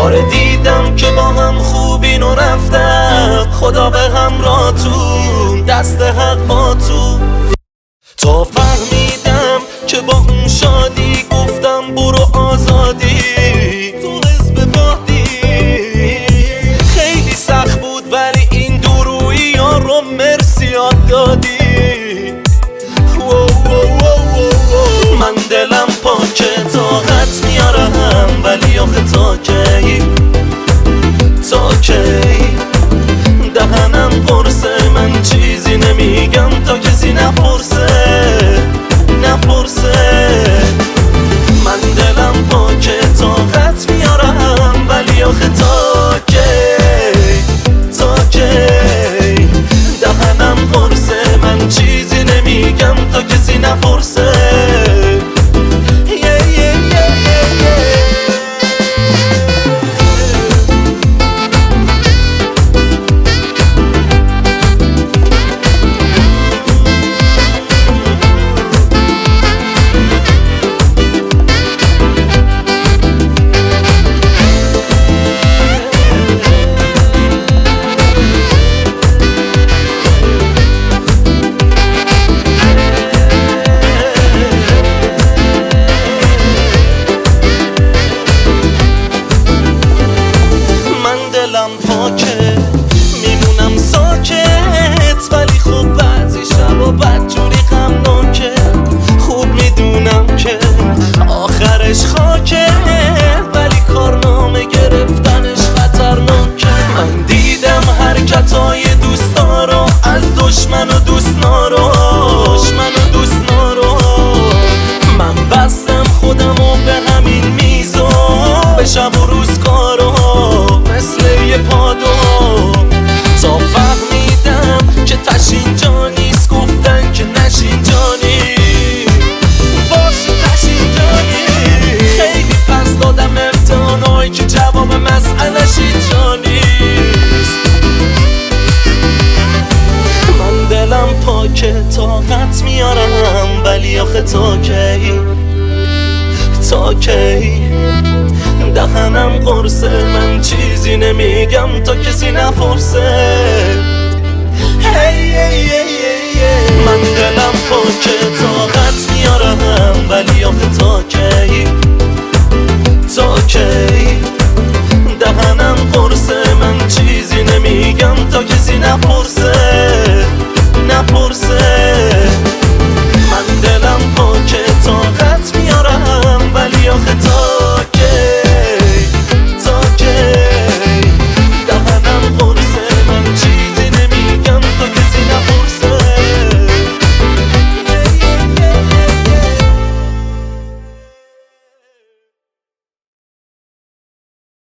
آره دیدم که با هم خوبین و رفتم، خدا به همراهتون، دست حق با تو. تا فهمیدم که با اون شادی گفتم برو آزادی تو حزب بادی. خیلی سخت بود ولی این دورویی ها رو مرسی یاد دادی. من دلم پاکه طاقت میارم ولی آخه تا کی دهنم قرصه، من چیزی نمیگم تا کسی نپرسه. من دلم پاکه طاقت میارم ولی آخه تا کی دهنم قرصه، من چیزی نمیگم تا کسی نپرسه. دلم پاکه میمونم ساکت ولی خب بعضی شبا بدجوری غمناکه. خوب میدونم که آخرش خاکه ولی کارنامه گرفتنش خطرناکه. من دیدم حرکتای دوستا رو از دشمن و دوست نارو. من بستم خودمو به همین میزو، به شب و روز کارو مثل یه پادو. تا فهمیدم که تشین جا نیست، گفتن که نشین جانی باشه تشین جانی. خیلی پس دادم امتحانایی که جواب مسئله‌ش اینجا نیست. من دلم پاکه طاقت میارم ولی آخه تا کی دهنم قرصه، من چیزی نمیگم تا کسی نپرسه. من دلم پاکه طاقت میارم ولی آخه تا کی دهنم قرصه، من چیزی نمیگم تا کسی نپرسه.